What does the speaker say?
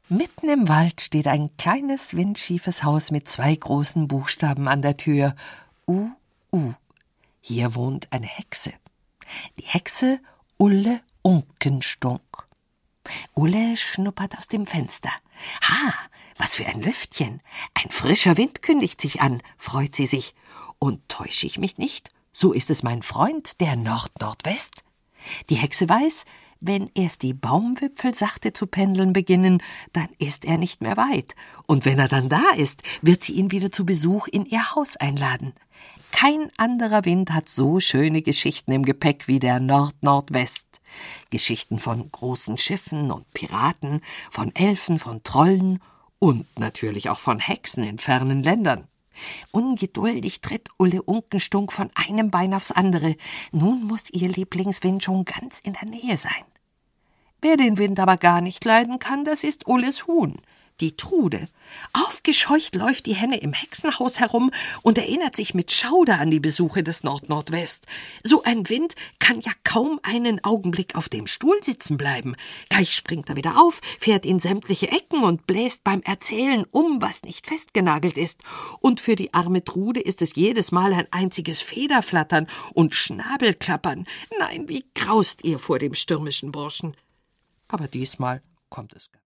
Mitten im Wald steht ein kleines, windschiefes Haus mit 2 großen Buchstaben an der Tür. U. Hier wohnt eine Hexe. Die Hexe Ulle Unkenstunk. Ulle schnuppert aus dem Fenster. Was für ein Lüftchen! Ein frischer Wind kündigt sich an, freut sie sich. Und täusche ich mich nicht? So ist es mein Freund, der Nord-Nordwest. Die Hexe weiß, wenn erst die Baumwipfel sachte zu pendeln beginnen, dann ist er nicht mehr weit. Und wenn er dann da ist, wird sie ihn wieder zu Besuch in ihr Haus einladen. Kein anderer Wind hat so schöne Geschichten im Gepäck wie der Nord-Nordwest. Geschichten von großen Schiffen und Piraten, von Elfen, von Trollen und natürlich auch von Hexen in fernen Ländern. Ungeduldig tritt Ulle Unkenstunk von einem Bein aufs andere. Nun muss ihr Lieblingswind schon ganz in der Nähe sein. Wer den Wind aber gar nicht leiden kann, das ist Ulles Huhn, die Trude. Aufgescheucht läuft die Henne im Hexenhaus herum und erinnert sich mit Schauder an die Besuche des Nord-Nordwest. So ein Wind kann ja kaum einen Augenblick auf dem Stuhl sitzen bleiben. Gleich springt er wieder auf, fährt in sämtliche Ecken und bläst beim Erzählen was nicht festgenagelt ist. Und für die arme Trude ist es jedes Mal ein einziges Federflattern und Schnabelklappern. Nein, wie graust ihr vor dem stürmischen Burschen. Aber diesmal kommt es.